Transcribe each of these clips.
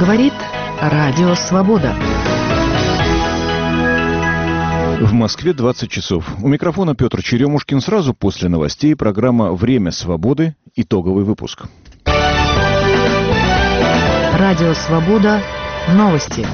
Говорит Радио Свобода. В Москве 20 часов. У микрофона Петр Черемушкин. Сразу после новостей программа «Время свободы». Итоговый выпуск. Радио Свобода. Новости.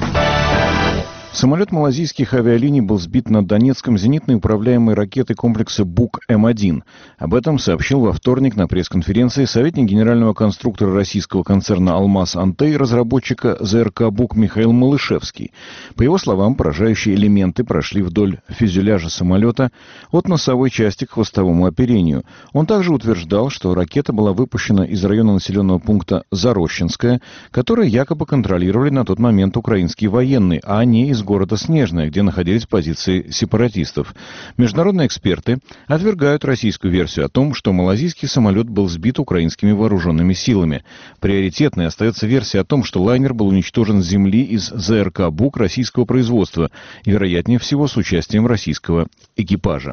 Самолет малайзийских авиалиний был сбит над Донецком зенитной управляемой ракетой комплекса БУК-М1. Об этом сообщил во вторник на пресс-конференции советник генерального конструктора российского концерна «Алмаз Антей», разработчика ЗРК «БУК» Михаил Малышевский. По его словам, поражающие элементы прошли вдоль фюзеляжа самолета от носовой части к хвостовому оперению. Он также утверждал, что ракета была выпущена из района населенного пункта Зарощенское, который якобы контролировали на тот момент украинские военные, а не из города Снежное, где находились позиции сепаратистов. Международные эксперты отвергают российскую версию о том, что малайзийский самолет был сбит украинскими вооруженными силами. Приоритетной остается версия о том, что лайнер был уничтожен с земли из ЗРК «БУК» российского производства и, вероятнее всего, с участием российского экипажа.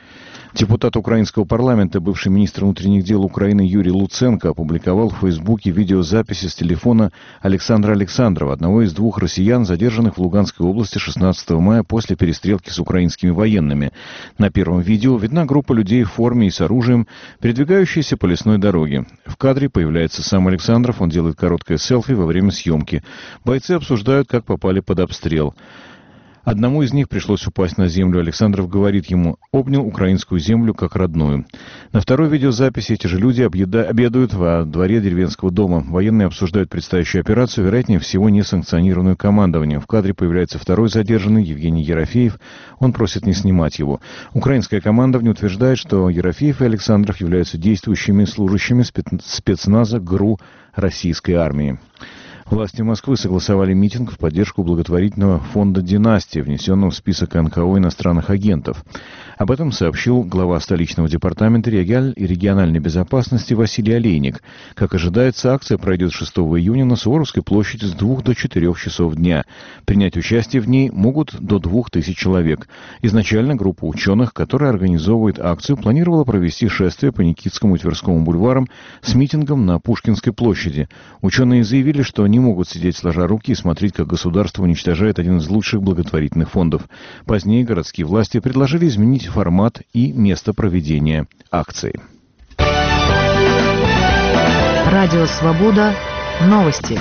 Депутат украинского парламента, бывший министр внутренних дел Украины Юрий Луценко опубликовал в Фейсбуке видеозаписи с телефона Александра Александрова, одного из двух россиян, задержанных в Луганской области 16 мая после перестрелки с украинскими военными. На первом видео видна группа людей в форме и с оружием, передвигающаяся по лесной дороге. В кадре появляется сам Александров, он делает короткое селфи во время съемки. Бойцы обсуждают, как попали под обстрел. Одному из них пришлось упасть на землю. Александров говорит ему: «Обнял украинскую землю как родную». На второй видеозаписи эти же люди обедают во дворе деревенского дома. Военные обсуждают предстоящую операцию, вероятнее всего, несанкционированную командованием. В кадре появляется второй задержанный, Евгений Ерофеев. Он просит не снимать его. Украинское командование утверждает, что Ерофеев и Александров являются действующими служащими спецназа ГРУ российской армии. Власти Москвы согласовали митинг в поддержку благотворительного фонда «Династия», внесенного в список НКО иностранных агентов. Об этом сообщил глава столичного департамента региональной безопасности Василий Олейник. Как ожидается, акция пройдет 6 июня на Суворовской площади с 2 до 4 часов дня. Принять участие в ней могут до 2000 человек. Изначально группа ученых, которая организовывает акцию, планировала провести шествие по Никитскому и Тверскому бульварам с митингом на Пушкинской площади. Ученые заявили, что не могут сидеть сложа руки и смотреть, как государство уничтожает один из лучших благотворительных фондов. Позднее городские власти предложили изменить формат и место проведения акции. Радио Свобода. Новости.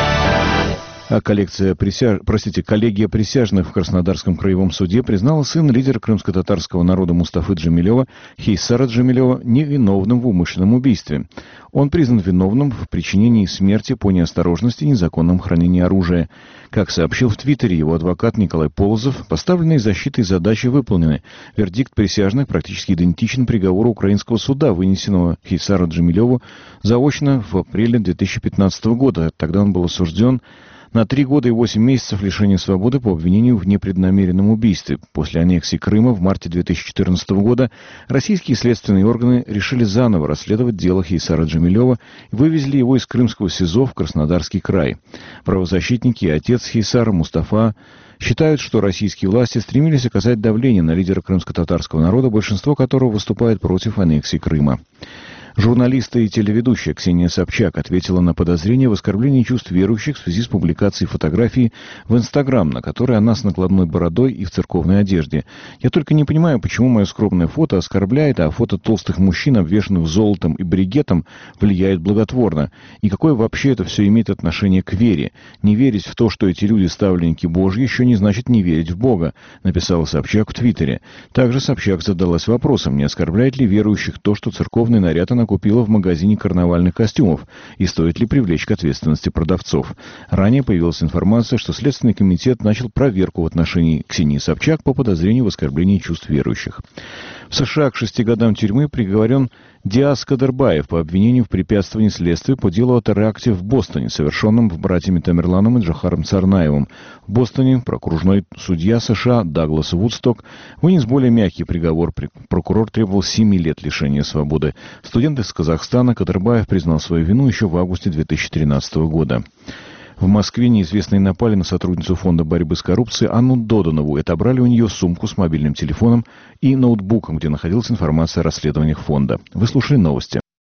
Коллегия присяжных в Краснодарском краевом суде признала сына лидера крымско-татарского народа Мустафы Джемилева, Хейсара Джемилева, невиновным в умышленном убийстве. Он признан виновным в причинении смерти по неосторожности и незаконном хранении оружия. Как сообщил в Твиттере его адвокат Николай Полозов, поставленные защитой задачи выполнены. Вердикт присяжных практически идентичен приговору украинского суда, вынесенного Хейсару Джемилеву заочно в апреле 2015 года. Тогда он был осужден на 3 года и 8 месяцев лишения свободы по обвинению в непреднамеренном убийстве. После аннексии Крыма в марте 2014 года российские следственные органы решили заново расследовать дело Хейсара Джемилева и вывезли его из крымского СИЗО в Краснодарский край. Правозащитники и отец Хейсара Мустафа считают, что российские власти стремились оказать давление на лидера крымско-татарского народа, большинство которого выступает против аннексии Крыма. Журналист и телеведущая Ксения Собчак ответила на подозрение в оскорблении чувств верующих в связи с публикацией фотографии в Инстаграм, на которой она с накладной бородой и в церковной одежде. «Я только не понимаю, почему мое скромное фото оскорбляет, а фото толстых мужчин, обвешанных золотом и бригетом, влияет благотворно. И какое вообще это все имеет отношение к вере? Не верить в то, что эти люди ставленники Божьи, еще не значит не верить в Бога», написала Собчак в Твиттере. Также Собчак задалась вопросом, не оскорбляет ли верующих то, что церковный наряд она купила в магазине карнавальных костюмов, и стоит ли привлечь к ответственности продавцов. Ранее появилась информация, что Следственный комитет начал проверку в отношении Ксении Собчак по подозрению в оскорблении чувств верующих. В США к 6 годам тюрьмы приговорен Диас Кадырбаев по обвинению в препятствовании следствию по делу о теракте в Бостоне, совершенном братьями Тамерланом и Джохаром Царнаевым. В Бостоне окружной судья США Даглас Вудсток вынес более мягкий приговор. Прокурор требовал 7 лет лишения свободы. Студент из Казахстана Кадырбаев признал свою вину еще в августе 2013 года. В Москве неизвестные напали на сотрудницу фонда борьбы с коррупцией Анну Додонову и отобрали у нее сумку с мобильным телефоном и ноутбуком, где находилась информация о расследованиях фонда. Вы слушали новости.